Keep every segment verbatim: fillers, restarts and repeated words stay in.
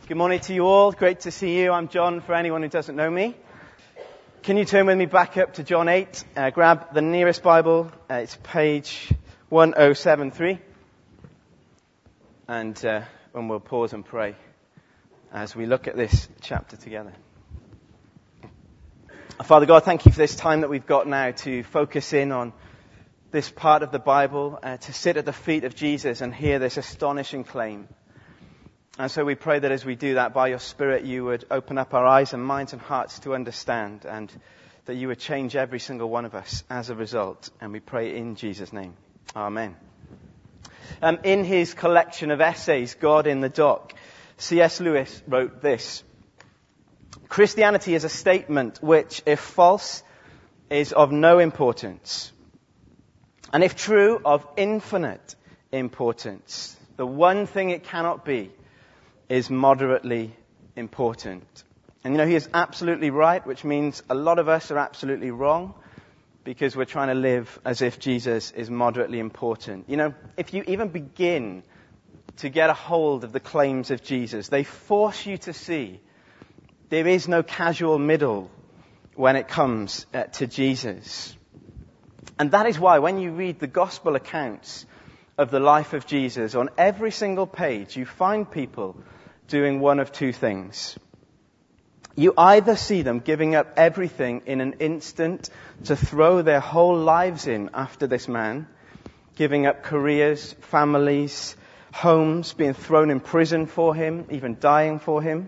Good morning to you all. Great to see you. I'm John, for anyone who doesn't know me. Can you turn with me back up to John eight? Uh, grab the nearest Bible. Uh, it's page one oh seven three. And, uh, and we'll pause and pray as we look at this chapter together. Father God, thank you for this time that we've got now to focus in on this part of the Bible, uh, to sit at the feet of Jesus and hear this astonishing claim. And so we pray that as we do that, by your Spirit, you would open up our eyes and minds and hearts to understand, and that you would change every single one of us as a result. And we pray in Jesus' name. Amen. Um, in his collection of essays, God in the Dock, C S Lewis wrote this: Christianity is a statement which, if false, is of no importance, and if true, of infinite importance. The one thing it cannot be is moderately important. And you know, he is absolutely right, which means a lot of us are absolutely wrong, because we're trying to live as if Jesus is moderately important. You know, if you even begin to get a hold of the claims of Jesus, they force you to see there is no casual middle when it comes uh, to Jesus. And that is why when you read the gospel accounts of the life of Jesus, on every single page you find people doing one of two things. You either see them giving up everything in an instant to throw their whole lives in after this man, giving up careers, families, homes, being thrown in prison for him, even dying for him.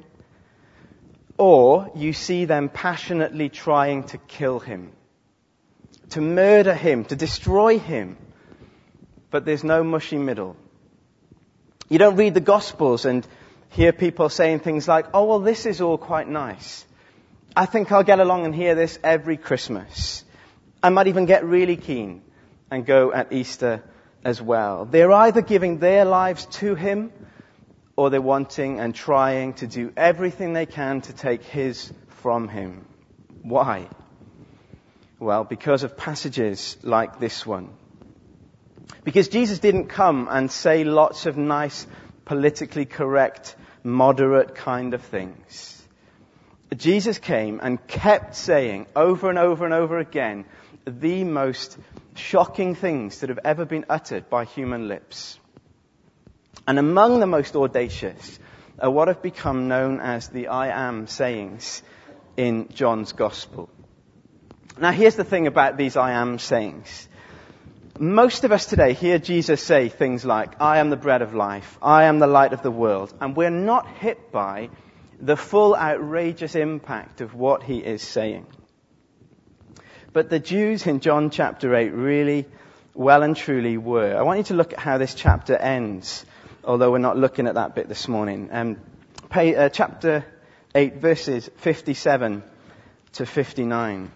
Or you see them passionately trying to kill him, to murder him, to destroy him. But there's no mushy middle. You don't read the Gospels and hear people saying things like, oh, well, this is all quite nice. I think I'll get along and hear this every Christmas. I might even get really keen and go at Easter as well. They're either giving their lives to him, or they're wanting and trying to do everything they can to take his from him. Why? Well, because of passages like this one. Because Jesus didn't come and say lots of nice, politically correct, moderate kind of things. Jesus came and kept saying over and over and over again the most shocking things that have ever been uttered by human lips. And among the most audacious are what have become known as the I am sayings in John's Gospel. Now here's the thing about these I am sayings. Most of us today hear Jesus say things like, I am the bread of life, I am the light of the world, and we're not hit by the full outrageous impact of what he is saying. But the Jews in John chapter eight really well and truly were. I want you to look at how this chapter ends, although we're not looking at that bit this morning. Um, pay, uh, chapter eight, verses fifty-seven to fifty-nine.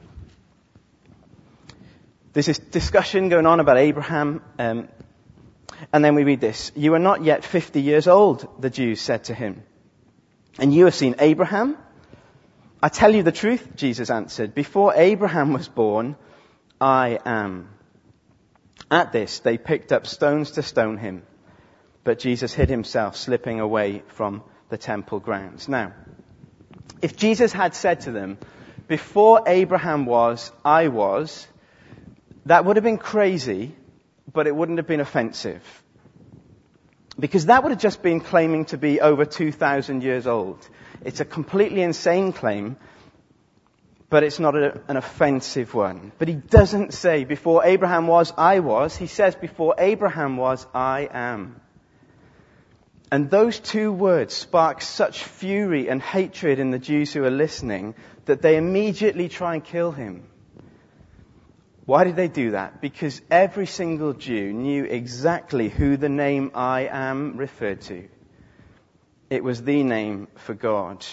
There's this discussion going on about Abraham, um, and then we read this. You are not yet fifty years old, the Jews said to him, and you have seen Abraham? I tell you the truth, Jesus answered. Before Abraham was born, I am. At this, they picked up stones to stone him, but Jesus hid himself, slipping away from the temple grounds. Now, if Jesus had said to them, before Abraham was, I was, that would have been crazy, but it wouldn't have been offensive. Because that would have just been claiming to be over two thousand years old. It's a completely insane claim, but it's not a, an offensive one. But he doesn't say, before Abraham was, I was. He says, before Abraham was, I am. And those two words spark such fury and hatred in the Jews who are listening that they immediately try and kill him. Why did they do that? Because every single Jew knew exactly who the name I am referred to. It was the name for God.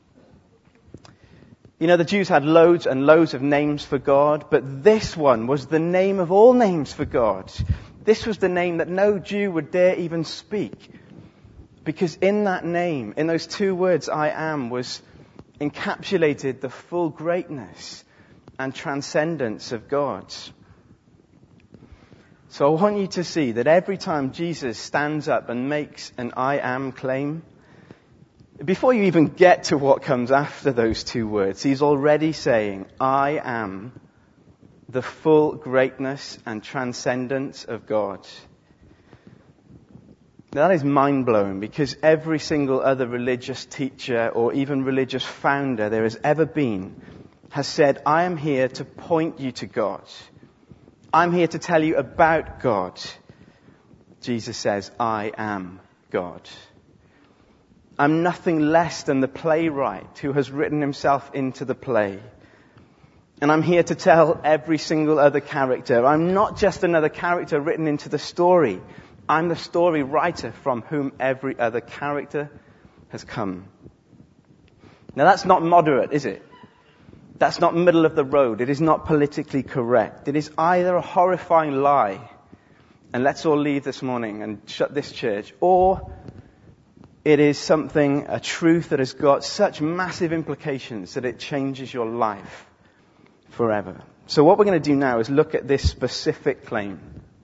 You know, the Jews had loads and loads of names for God, but this one was the name of all names for God. This was the name that no Jew would dare even speak. Because in that name, in those two words, I am, was encapsulated the full greatness and transcendence of God. So I want you to see that every time Jesus stands up and makes an I am claim, Before you even get to what comes after those two words, he's already saying, I am the full greatness and transcendence of God. Now that is mind-blowing, because every single other religious teacher or even religious founder there has ever been has said, I am here to point you to God. I'm here to tell you about God. Jesus says, I am God. I'm nothing less than the playwright who has written himself into the play. And I'm here to tell every single other character. I'm not just another character written into the story. I'm the story writer from whom every other character has come. Now that's not moderate, is it? That's not middle of the road. It is not politically correct. It is either a horrifying lie, and let's all leave this morning and shut this church, or it is something, a truth that has got such massive implications that it changes your life forever. So what we're going to do now is look at this specific claim.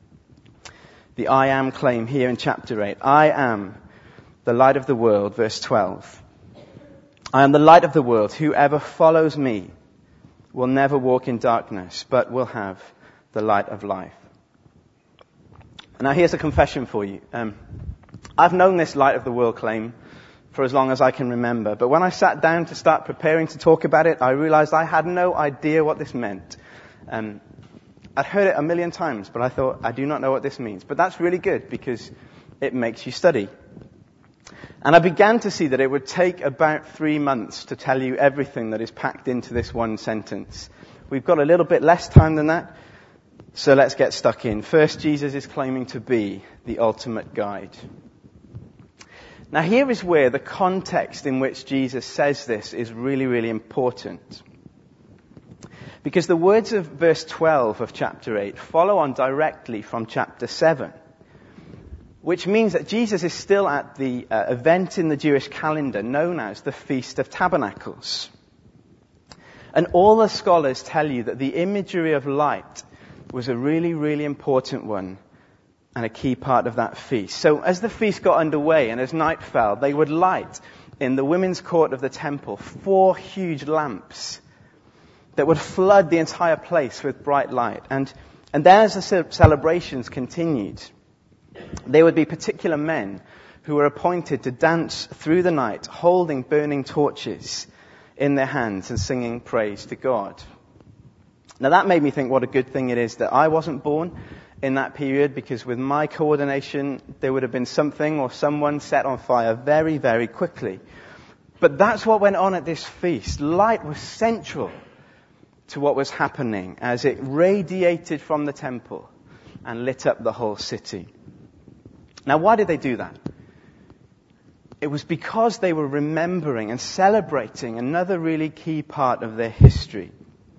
The I am claim here in chapter eight. I am the light of the world, verse twelve. I am the light of the world. Whoever follows me will never walk in darkness, but will have the light of life. Now here's a confession for you. Um, I've known this light of the world claim for as long as I can remember. But when I sat down to start preparing to talk about it, I realized I had no idea what this meant. Um, I'd heard it a million times, but I thought, I do not know what this means. But that's really good, because it makes you study. And I began to see that it would take about three months to tell you everything that is packed into this one sentence. We've got a little bit less time than that, so let's get stuck in. First, Jesus is claiming to be the ultimate guide. Now here is where the context in which Jesus says this is really, really important. Because the words of verse twelve of chapter eight follow on directly from chapter seven. Which means that Jesus is still at the uh, event in the Jewish calendar known as the Feast of Tabernacles. And all the scholars tell you that the imagery of light was a really, really important one and a key part of that feast. So as the feast got underway and as night fell, they would light in the women's court of the temple four huge lamps that would flood the entire place with bright light. And, and then as the celebrations continued, there would be particular men who were appointed to dance through the night, holding burning torches in their hands and singing praise to God. Now that made me think what a good thing it is that I wasn't born in that period, because with my coordination, there would have been something or someone set on fire very, very quickly. But that's what went on at this feast. Light was central to what was happening as it radiated from the temple and lit up the whole city. Now, why did they do that? It was because they were remembering and celebrating another really key part of their history.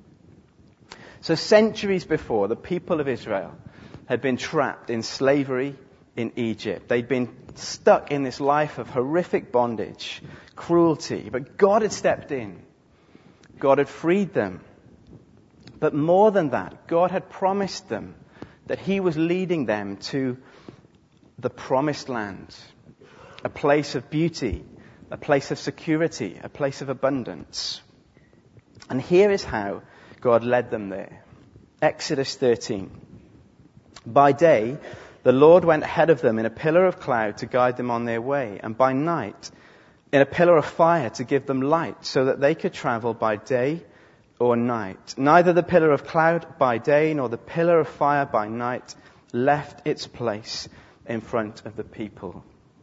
So centuries before, the people of Israel had been trapped in slavery in Egypt. They'd been stuck in this life of horrific bondage, cruelty. But God had stepped in. God had freed them. But more than that, God had promised them that He was leading them to the promised land, a place of beauty, a place of security, a place of abundance. And here is how God led them there. Exodus thirteen. By day, the Lord went ahead of them in a pillar of cloud to guide them on their way, and by night, in a pillar of fire to give them light, so that they could travel by day or night. Neither the pillar of cloud by day nor the pillar of fire by night left its place in front of the people.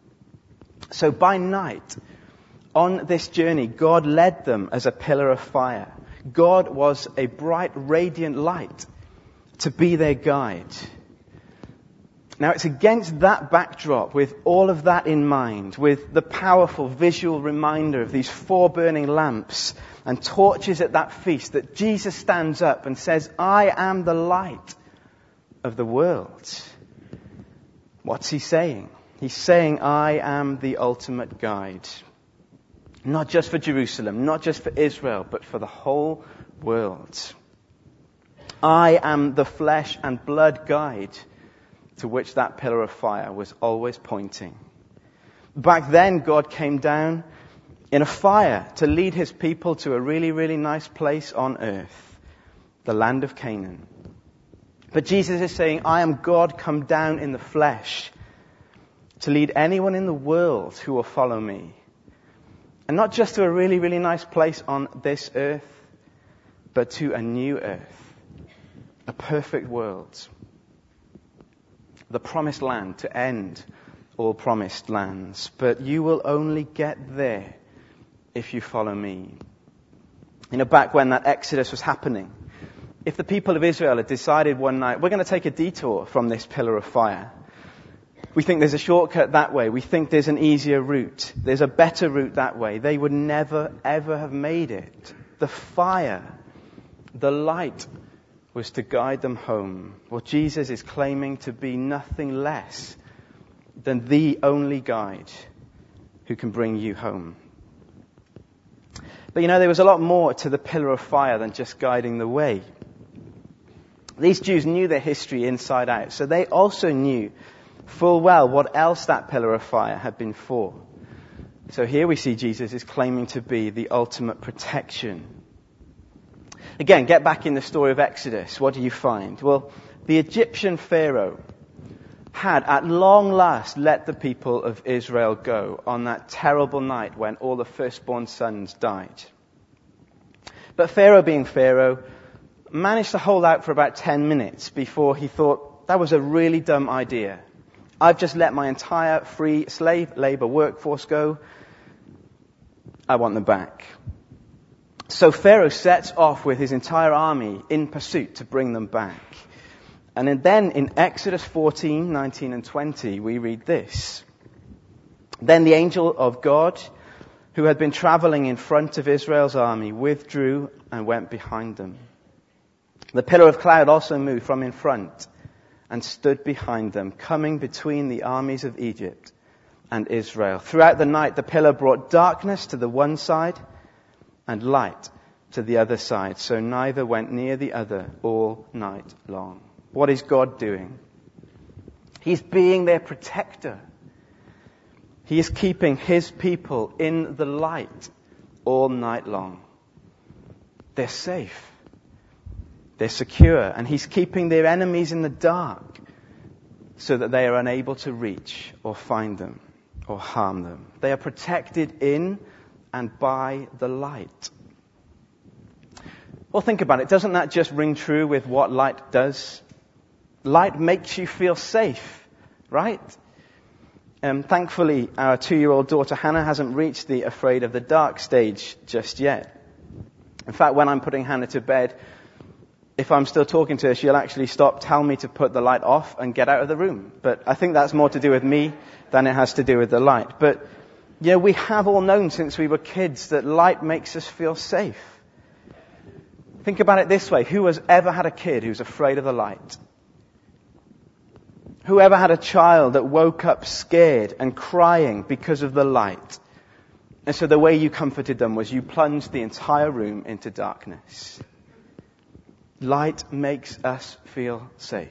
So by night, on this journey, God led them as a pillar of fire. God was a bright, radiant light to be their guide. Now it's against that backdrop, with all of that in mind, with the powerful visual reminder of these four burning lamps and torches at that feast, that Jesus stands up and says, I am the light of the world. What's he saying? He's saying, I am the ultimate guide. Not just for Jerusalem, not just for Israel, but for the whole world. I am the flesh and blood guide to which that pillar of fire was always pointing. Back then, God came down in a fire to lead his people to a really, really nice place on earth, the land of Canaan. But Jesus is saying, I am God come down in the flesh to lead anyone in the world who will follow me. And not just to a really, really nice place on this earth, but to a new earth, a perfect world, the promised land to end all promised lands. But you will only get there if you follow me. You know, back when that Exodus was happening, if the people of Israel had decided one night, we're going to take a detour from this pillar of fire. We think there's a shortcut that way. We think there's an easier route. There's a better route that way. They would never, ever have made it. The fire, the light was to guide them home. Well, Jesus is claiming to be nothing less than the only guide who can bring you home. But you know, there was a lot more to the pillar of fire than just guiding the way. These Jews knew their history inside out, so they also knew full well what else that pillar of fire had been for. So here we see Jesus is claiming to be the ultimate protection. Again, get back in the story of Exodus. What do you find? Well, the Egyptian Pharaoh had at long last let the people of Israel go on that terrible night when all the firstborn sons died. But Pharaoh, being Pharaoh, managed to hold out for about ten minutes before he thought, that was a really dumb idea. I've just let my entire free slave labor workforce go. I want them back. So Pharaoh sets off with his entire army in pursuit to bring them back. And then in Exodus fourteen, nineteen and twenty, we read this. Then the angel of God, who had been traveling in front of Israel's army, withdrew and went behind them. The pillar of cloud also moved from in front and stood behind them, coming between the armies of Egypt and Israel. Throughout the night, the pillar brought darkness to the one side and light to the other side, so neither went near the other all night long. What is God doing? He's being their protector. He is keeping his people in the light all night long. They're safe. They're secure. And he's keeping their enemies in the dark so that they are unable to reach or find them or harm them. They are protected in and by the light. Well, think about it. Doesn't that just ring true with what light does? Light makes you feel safe, right? Um, thankfully, our two-year-old daughter Hannah hasn't reached the afraid of the dark stage just yet. In fact, when I'm putting Hannah to bed, if I'm still talking to her, she'll actually stop, tell me to put the light off and get out of the room. But I think that's more to do with me than it has to do with the light. But, you know, we have all known since we were kids that light makes us feel safe. Think about it this way. Who has ever had a kid who's afraid of the light? Who ever had a child that woke up scared and crying because of the light? And so the way you comforted them was you plunged the entire room into darkness. Light makes us feel safe.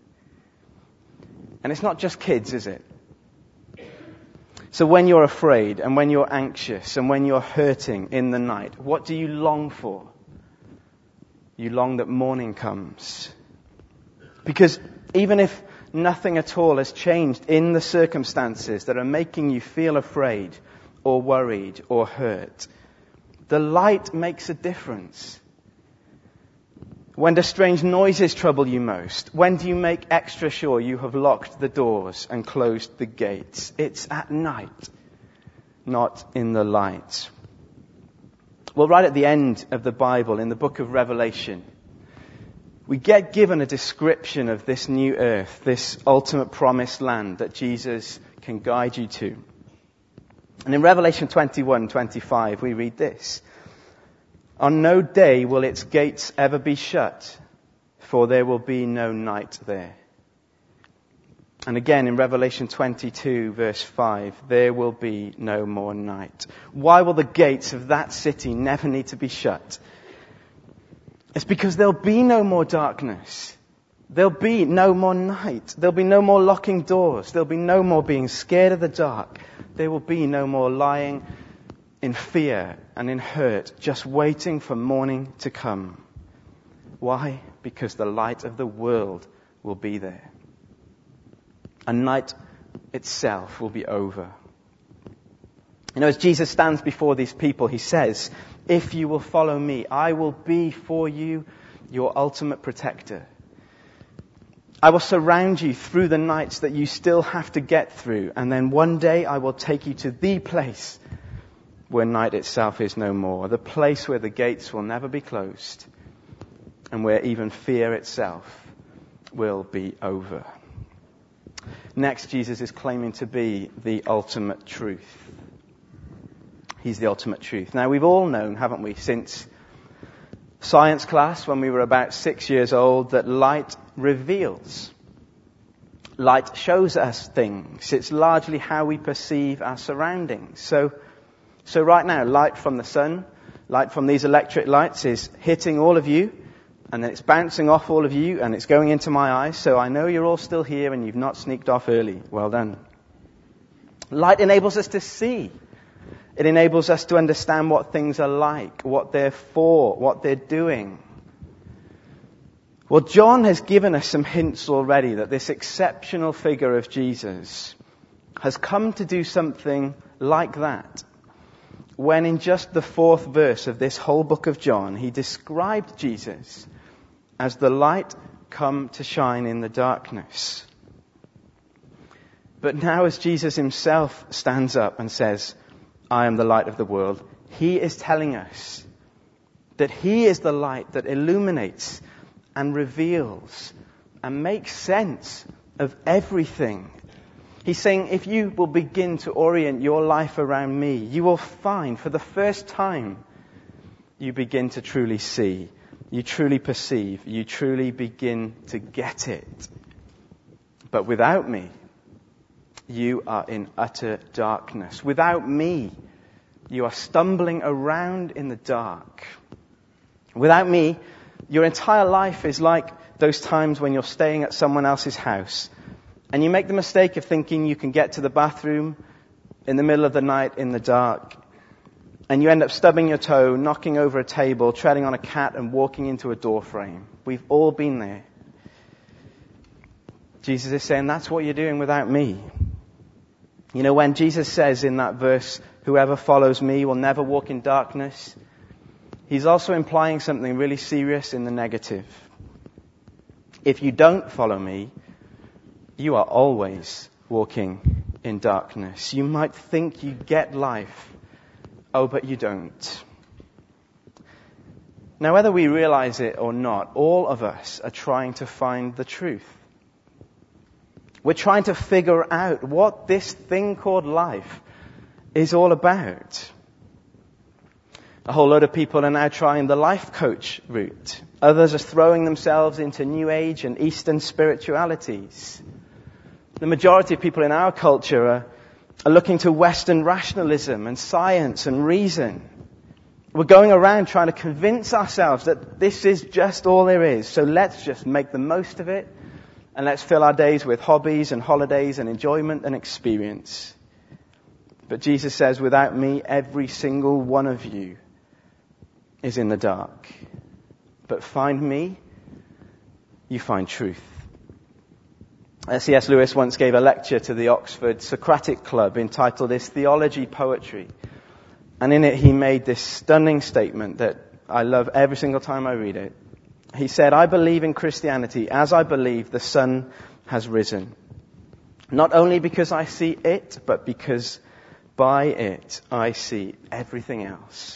And it's not just kids, is it? So when you're afraid and when you're anxious and when you're hurting in the night, what do you long for? You long that morning comes. Because even if nothing at all has changed in the circumstances that are making you feel afraid or worried or hurt, the light makes a difference. When do strange noises trouble you most? When do you make extra sure you have locked the doors and closed the gates? It's at night, not in the light. Well, right at the end of the Bible, in the book of Revelation, we get given a description of this new earth, this ultimate promised land that Jesus can guide you to. And in Revelation twenty-one, twenty-five, we read this. On no day will its gates ever be shut, for there will be no night there. And again in Revelation twenty-two, verse five, there will be no more night. Why will the gates of that city never need to be shut? It's because there'll be no more darkness. There'll be no more night. There'll be no more locking doors. There'll be no more being scared of the dark. There will be no more lying in fear and in hurt, just waiting for morning to come. Why? Because the light of the world will be there. And night itself will be over. You know, as Jesus stands before these people, he says, if you will follow me, I will be for you your ultimate protector. I will surround you through the nights that you still have to get through. And then one day I will take you to the place where night itself is no more. The place where the gates will never be closed. And where even fear itself will be over. Next, Jesus is claiming to be the ultimate truth. He's the ultimate truth. Now, we've all known, haven't we, since science class when we were about six years old, that light reveals. Light shows us things. It's largely how we perceive our surroundings. So, so right now, light from the sun, light from these electric lights is hitting all of you, and then it's bouncing off all of you, and it's going into my eyes, so I know you're all still here and you've not sneaked off early. Well done. Light enables us to see. It enables us to understand what things are like, what they're for, what they're doing. Well, John has given us some hints already that this exceptional figure of Jesus has come to do something like that. When in just the fourth verse of this whole book of John, he described Jesus as the light come to shine in the darkness. But now as Jesus himself stands up and says, I am the light of the world, he is telling us that he is the light that illuminates and reveals and makes sense of everything. He's saying if you will begin to orient your life around me, you will find for the first time you begin to truly see, you truly perceive, you truly begin to get it. But without me, you are in utter darkness. Without me, you are stumbling around in the dark. Without me, your entire life is like those times when you're staying at someone else's house and you make the mistake of thinking you can get to the bathroom in the middle of the night in the dark, and you end up stubbing your toe, knocking over a table, treading on a cat and walking into a door frame. We've all been there. Jesus is saying that's what you're doing without me. You know, when Jesus says in that verse, whoever follows me will never walk in darkness, he's also implying something really serious in the negative. If you don't follow me, you are always walking in darkness. You might think you get life. Oh, but you don't. Now, whether we realize it or not, all of us are trying to find the truth. We're trying to figure out what this thing called life is all about. A whole load of people are now trying the life coach route. Others are throwing themselves into New Age and Eastern spiritualities. The majority of people in our culture are, are looking to Western rationalism and science and reason. We're going around trying to convince ourselves that this is just all there is. So let's just make the most of it. And let's fill our days with hobbies and holidays and enjoyment and experience. But Jesus says, without me, every single one of you is in the dark. But find me, you find truth. C S Lewis once gave a lecture to the Oxford Socratic Club entitled Is Theology Poetry? And in it he made this stunning statement that I love every single time I read it. He said, I believe in Christianity as I believe the sun has risen. Not only because I see it, but because by it I see everything else.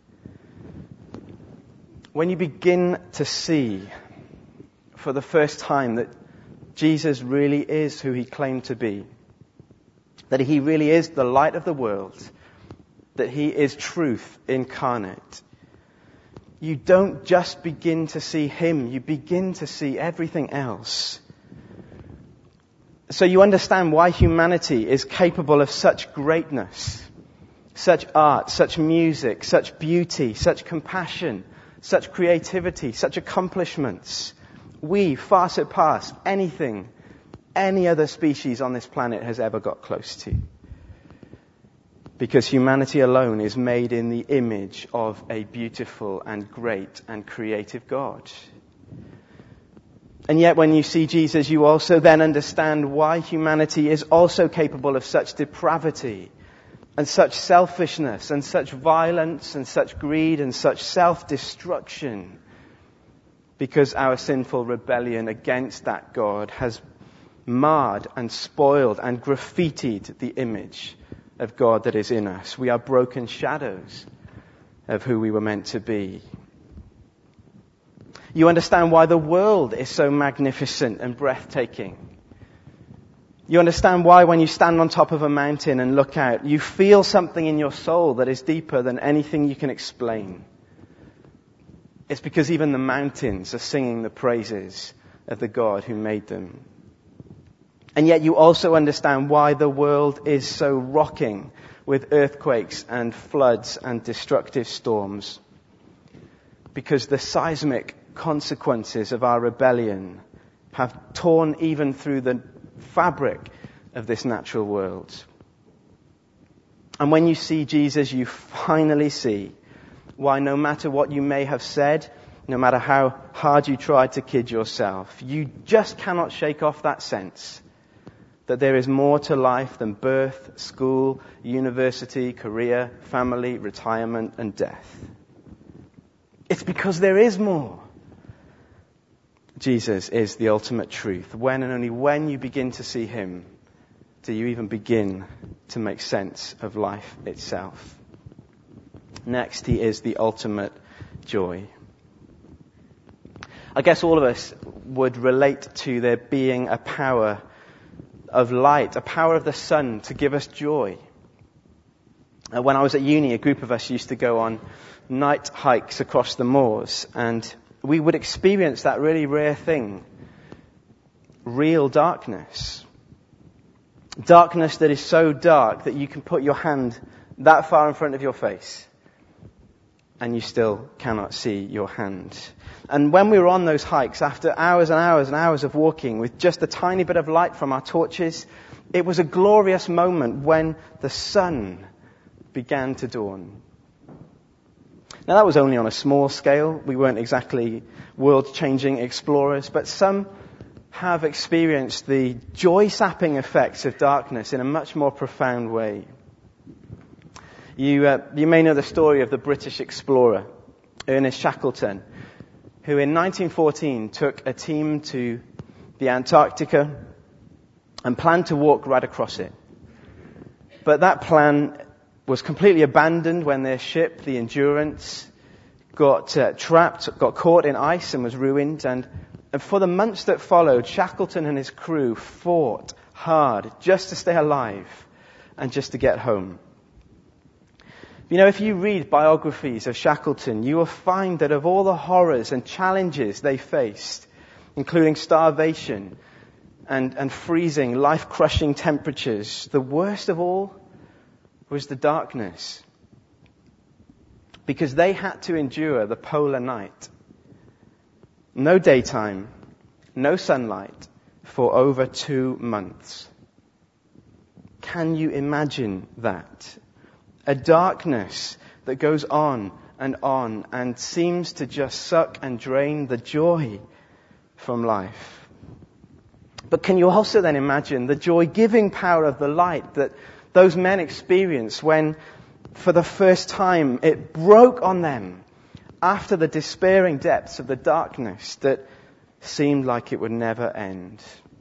When you begin to see for the first time that Jesus really is who he claimed to be, that he really is the light of the world, that he is truth incarnate, you don't just begin to see him, you begin to see everything else. So you understand why humanity is capable of such greatness, such art, such music, such beauty, such compassion, such creativity, such accomplishments. We far surpass anything any other species on this planet has ever got close to. Because humanity alone is made in the image of a beautiful and great and creative God. And yet when you see Jesus, you also then understand why humanity is also capable of such depravity and such selfishness and such violence and such greed and such self-destruction. Because our sinful rebellion against that God has marred and spoiled and graffitied the image of God that is in us. We are broken shadows of who we were meant to be. You understand why the world is so magnificent and breathtaking. You understand why when you stand on top of a mountain and look out, you feel something in your soul that is deeper than anything you can explain. It's because even the mountains are singing the praises of the God who made them. And yet you also understand why the world is so rocking with earthquakes and floods and destructive storms. Because the seismic consequences of our rebellion have torn even through the fabric of this natural world. And when you see Jesus, you finally see why no matter what you may have said, no matter how hard you tried to kid yourself, you just cannot shake off that sense that there is more to life than birth, school, university, career, family, retirement, and death. It's because there is more. Jesus is the ultimate truth. When and only when you begin to see him, do you even begin to make sense of life itself. Next, he is the ultimate joy. I guess all of us would relate to there being a power of light, a power of the sun to give us joy. Uh, when I was at uni, a group of us used to go on night hikes across the moors, and we would experience that really rare thing, real darkness. Darkness that is so dark that you can put your hand that far in front of your face and you still cannot see your hand. And when we were on those hikes, after hours and hours and hours of walking with just a tiny bit of light from our torches, it was a glorious moment when the sun began to dawn. Now that was only on a small scale. We weren't exactly world-changing explorers, but some have experienced the joy-sapping effects of darkness in a much more profound way. You, uh, you may know the story of the British explorer, Ernest Shackleton, who in nineteen fourteen took a team to the Antarctica and planned to walk right across it. But that plan was completely abandoned when their ship, the Endurance, got uh, trapped, got caught in ice and was ruined. And, and for the months that followed, Shackleton and his crew fought hard just to stay alive and just to get home. You know, if you read biographies of Shackleton, you will find that of all the horrors and challenges they faced, including starvation and, and freezing, life-crushing temperatures, the worst of all was the darkness. Because they had to endure the polar night. No daytime, no sunlight for over two months. Can you imagine that? A darkness that goes on and on and seems to just suck and drain the joy from life. But can you also then imagine the joy-giving power of the light that those men experienced when, for the first time, it broke on them after the despairing depths of the darkness that seemed like it would never end?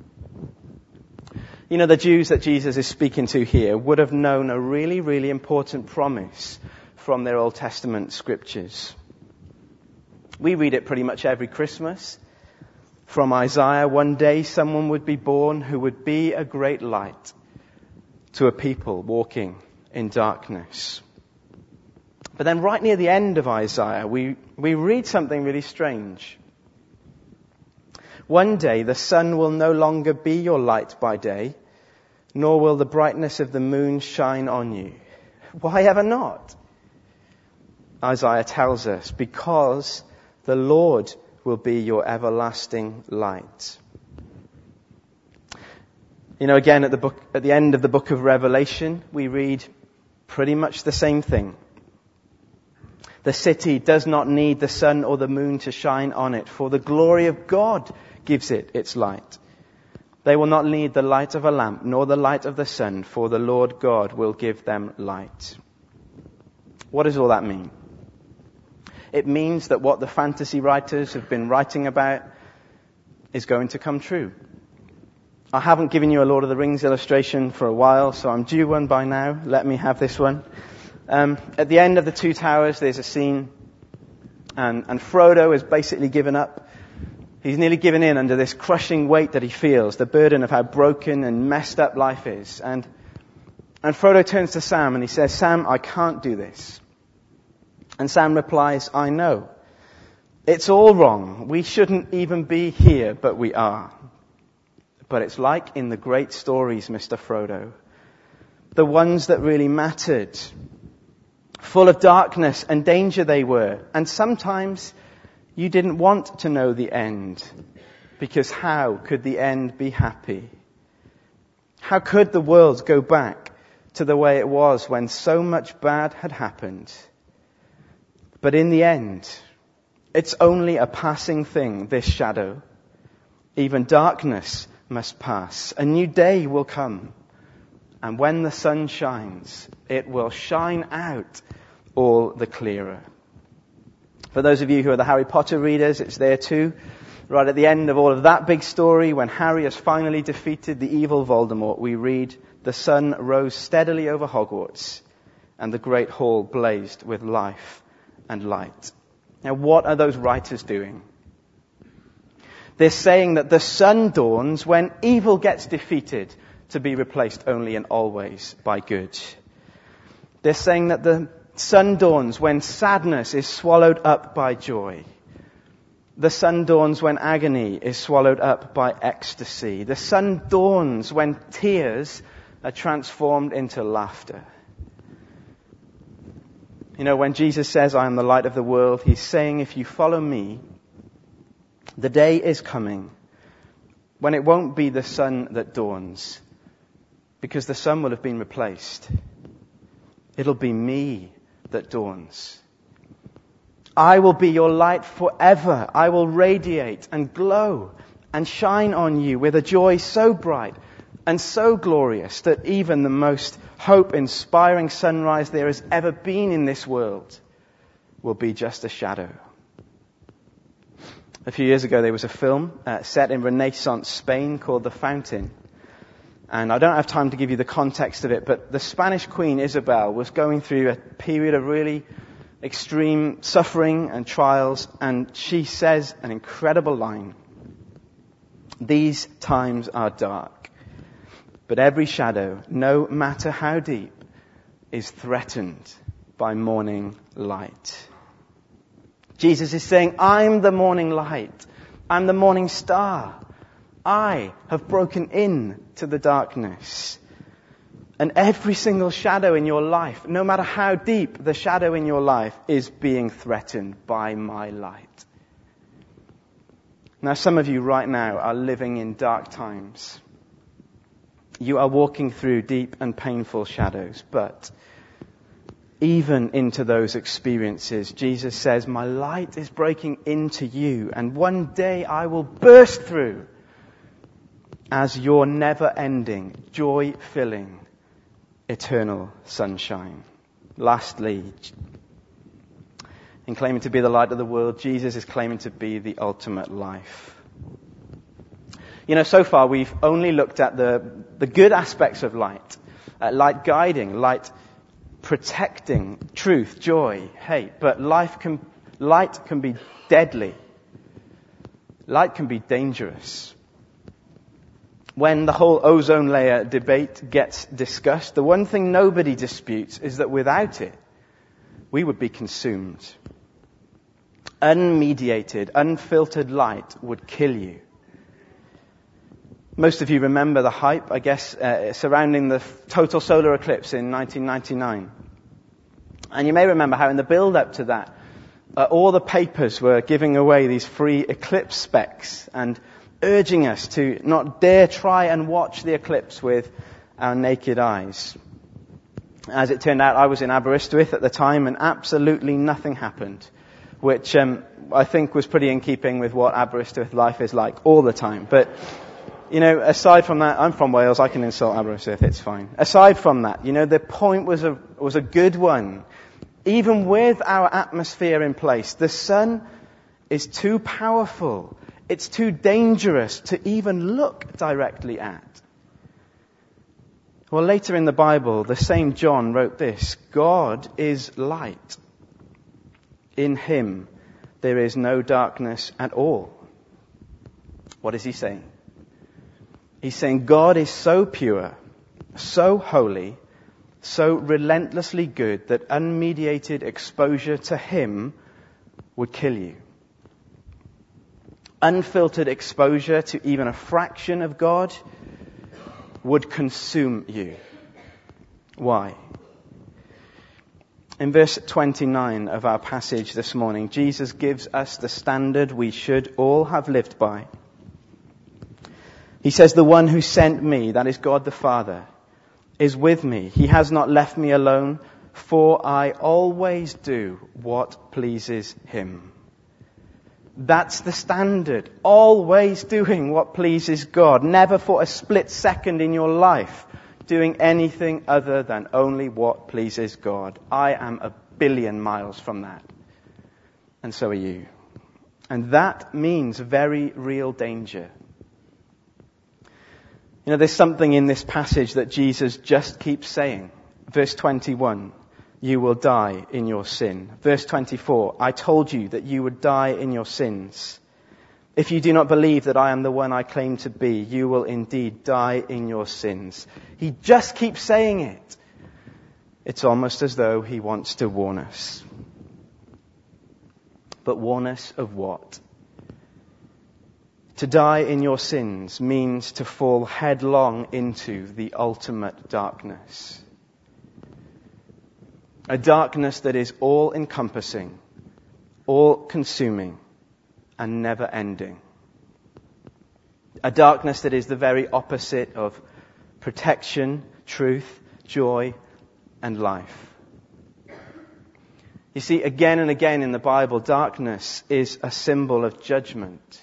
You know, the Jews that Jesus is speaking to here would have known a really, really important promise from their Old Testament scriptures. We read it pretty much every Christmas. From Isaiah, one day someone would be born who would be a great light to a people walking in darkness. But then right near the end of Isaiah, we, we read something really strange. One day the sun will no longer be your light by day, nor will the brightness of the moon shine on you. Why ever not? Isaiah tells us, because the Lord will be your everlasting light. You know, again at the book, at the end of the book of Revelation, we read, Pretty much the same thing. The city does not need the sun or the moon to shine on it, for the glory of God gives it its light. They will not need the light of a lamp, nor the light of the sun, for the Lord God will give them light. What does all that mean? It means that what the fantasy writers have been writing about is going to come true. I haven't given you a Lord of the Rings illustration for a while, so I'm due one by now. Let me have this one. Um, at the end of the Two Towers, there's a scene, and, and Frodo has basically given up. He's nearly given in under this crushing weight that he feels, the burden of how broken and messed up life is. And, and Frodo turns to Sam and he says, Sam, I can't do this. And Sam replies, I know. It's all wrong. We shouldn't even be here, but we are. But it's like in the great stories, Mister Frodo. The ones that really mattered. Full of darkness and danger they were. And sometimes you didn't want to know the end. Because how could the end be happy? How could the world go back to the way it was when so much bad had happened? But in the end, it's only a passing thing, this shadow. Even darkness must pass. A new day will come. And when the sun shines, it will shine out all the clearer. For those of you who are the Harry Potter readers, it's there too. Right at the end of all of that big story, when Harry has finally defeated the evil Voldemort, we read, the sun rose steadily over Hogwarts, and the great hall blazed with life and light. Now, what are those writers doing? They're saying that the sun dawns when evil gets defeated, to be replaced only and always by good. They're saying that the sun dawns when sadness is swallowed up by joy. The sun dawns when agony is swallowed up by ecstasy. The sun dawns when tears are transformed into laughter. You know, when Jesus says, I am the light of the world, he's saying, if you follow me, the day is coming when it won't be the sun that dawns, because the sun will have been replaced. It'll be me that dawns. I will be your light forever. I will radiate and glow and shine on you with a joy so bright and so glorious that even the most hope-inspiring sunrise there has ever been in this world will be just a shadow. A few years ago there was a film uh, set in Renaissance Spain called The Fountain. And I don't have time to give you the context of it, but the Spanish Queen Isabel was going through a period of really extreme suffering and trials, and she says an incredible line. These times are dark, but every shadow, no matter how deep, is threatened by morning light. Jesus is saying, I'm the morning light. I'm the morning star. I have broken in to the darkness. And every single shadow in your life, no matter how deep the shadow in your life, is being threatened by my light. Now, some of you right now are living in dark times. You are walking through deep and painful shadows, but even into those experiences, Jesus says, my light is breaking into you, and one day I will burst through as your never-ending, joy-filling, eternal sunshine. Lastly, in claiming to be the light of the world, Jesus is claiming to be the ultimate life. You know, so far we've only looked at the, the good aspects of light. Uh, light guiding, light protecting, truth, joy, hate. But life can, light can be deadly. Light can be dangerous. When the whole ozone layer debate gets discussed, the one thing nobody disputes is that without it, we would be consumed. Unmediated, unfiltered light would kill you. Most of you remember the hype, I guess, uh, surrounding the total solar eclipse in nineteen ninety-nine. And you may remember how in the build-up to that, uh, all the papers were giving away these free eclipse specs and urging us to not dare try and watch the eclipse with our naked eyes. As it turned out, I was in Aberystwyth at the time, and absolutely nothing happened, which um, I think was pretty in keeping with what Aberystwyth life is like all the time. But, you know, aside from that, I'm from Wales, I can insult Aberystwyth, it's fine. Aside from that, you know, the point was a, was a good one. Even with our atmosphere in place, the sun is too powerful, it's too dangerous to even look directly at. Well, later in the Bible, the same John wrote this: God is light. In him there is no darkness at all. What is he saying? He's saying God is so pure, so holy, so relentlessly good that unmediated exposure to him would kill you. Unfiltered exposure to even a fraction of God would consume you. Why? In verse twenty-nine of our passage this morning, Jesus gives us the standard we should all have lived by. He says, "The one who sent me," that is God the Father, "is with me. He has not left me alone, for I always do what pleases him." That's the standard. Always doing what pleases God. Never for a split second in your life doing anything other than only what pleases God. I am a billion miles from that. And so are you. And that means very real danger. You know, there's something in this passage that Jesus just keeps saying. Verse twenty-one. You will die in your sin. Verse twenty-four, I told you that you would die in your sins. If you do not believe that I am the one I claim to be, you will indeed die in your sins. He just keeps saying it. It's almost as though he wants to warn us. But warn us of what? To die in your sins means to fall headlong into the ultimate darkness. A darkness that is all-encompassing, all-consuming, and never-ending. A darkness that is the very opposite of protection, truth, joy, and life. You see, again and again in the Bible, darkness is a symbol of judgment.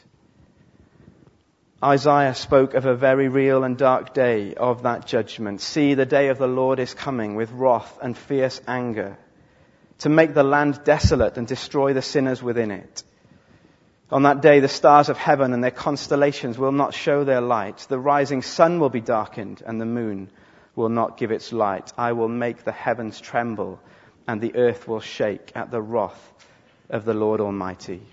Isaiah spoke of a very real and dark day of that judgment. See, the day of the Lord is coming with wrath and fierce anger, to make the land desolate and destroy the sinners within it. On that day, the stars of heaven and their constellations will not show their light. The rising sun will be darkened, and the moon will not give its light. I will make the heavens tremble, and the earth will shake at the wrath of the Lord Almighty.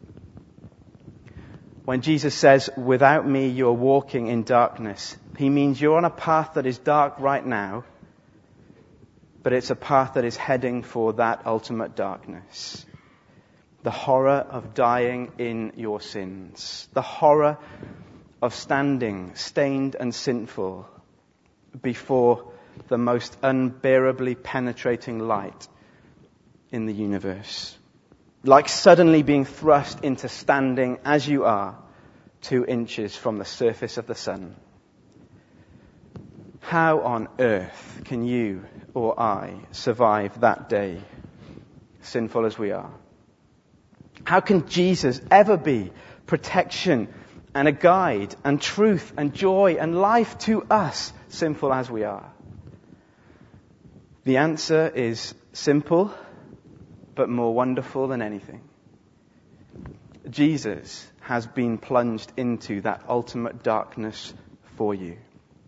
When Jesus says, without me you're walking in darkness, he means you're on a path that is dark right now, but it's a path that is heading for that ultimate darkness. The horror of dying in your sins. The horror of standing stained and sinful before the most unbearably penetrating light in the universe. Like suddenly being thrust into standing as you are, two inches from the surface of the sun. How on earth can you or I survive that day, sinful as we are? How can Jesus ever be protection and a guide and truth and joy and life to us, sinful as we are? The answer is simple, but more wonderful than anything. Jesus has been plunged into that ultimate darkness for you.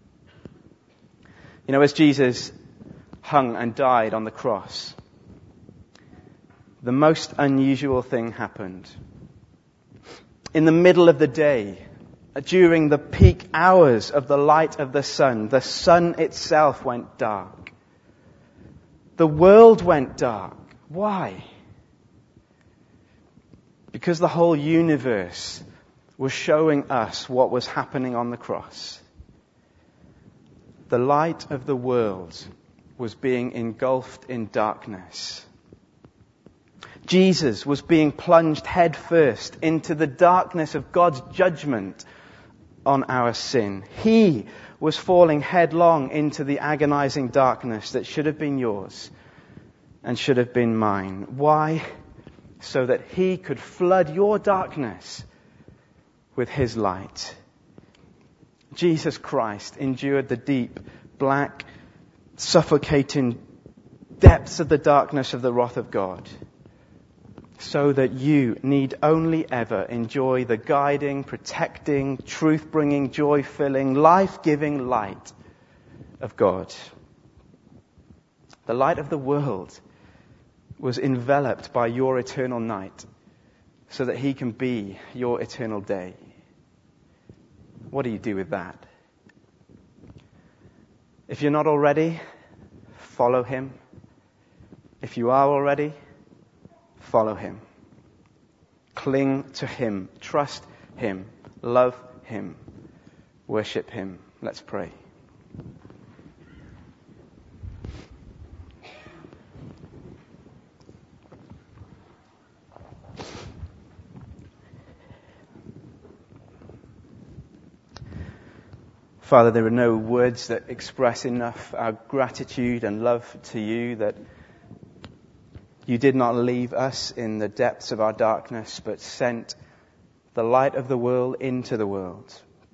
You know, as Jesus hung and died on the cross, the most unusual thing happened. In the middle of the day, during the peak hours of the light of the sun, the sun itself went dark. The world went dark. Why? Because the whole universe was showing us what was happening on the cross. The light of the world was being engulfed in darkness. Jesus was being plunged headfirst into the darkness of God's judgment on our sin. He was falling headlong into the agonizing darkness that should have been yours and should have been mine. Why? So that he could flood your darkness with his light. Jesus Christ endured the deep, black, suffocating depths of the darkness of the wrath of God, so that you need only ever enjoy the guiding, protecting, truth-bringing, joy-filling, life-giving light of God. The light of the world was enveloped by your eternal night, so that he can be your eternal day. What do you do with that? If you're not already, follow him. If you are already, follow him. Cling to him. Trust him. Love him. Worship him. Let's pray. Father, there are no words that express enough our gratitude and love to you, that you did not leave us in the depths of our darkness, but sent the light of the world into the world.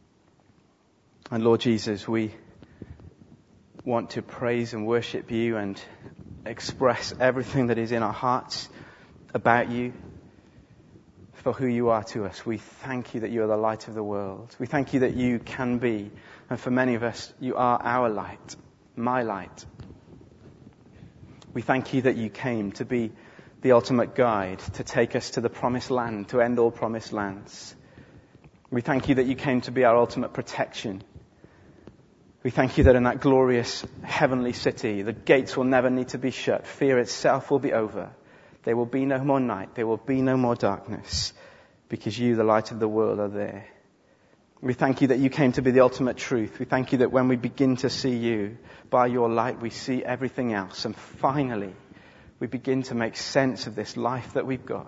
And Lord Jesus, we want to praise and worship you and express everything that is in our hearts about you, for who you are to us. We thank you that you are the light of the world. We thank you that you can be, and for many of us, you are our light, my light. We thank you that you came to be the ultimate guide, to take us to the promised land, to end all promised lands. We thank you that you came to be our ultimate protection. We thank you that in that glorious heavenly city, the gates will never need to be shut. Fear itself will be over. There will be no more night. There will be no more darkness, because you, the light of the world, are there. We thank you that you came to be the ultimate truth. We thank you that when we begin to see you by your light, we see everything else. And finally, we begin to make sense of this life that we've got.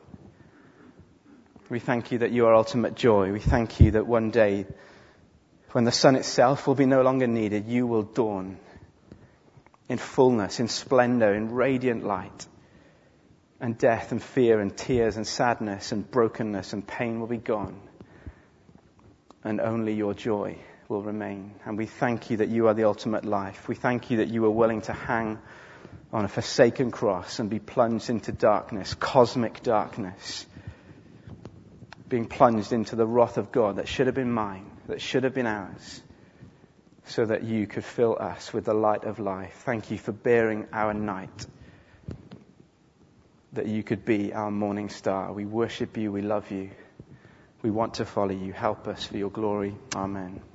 We thank you that you are ultimate joy. We thank you that one day, when the sun itself will be no longer needed, you will dawn in fullness, in splendor, in radiant light. And death and fear and tears and sadness and brokenness and pain will be gone. And only your joy will remain. And we thank you that you are the ultimate life. We thank you that you were willing to hang on a forsaken cross and be plunged into darkness, cosmic darkness. Being plunged into the wrath of God that should have been mine, that should have been ours, so that you could fill us with the light of life. Thank you for bearing our night, that you could be our morning star. We worship you, we love you. We want to follow you. Help us for your glory. Amen.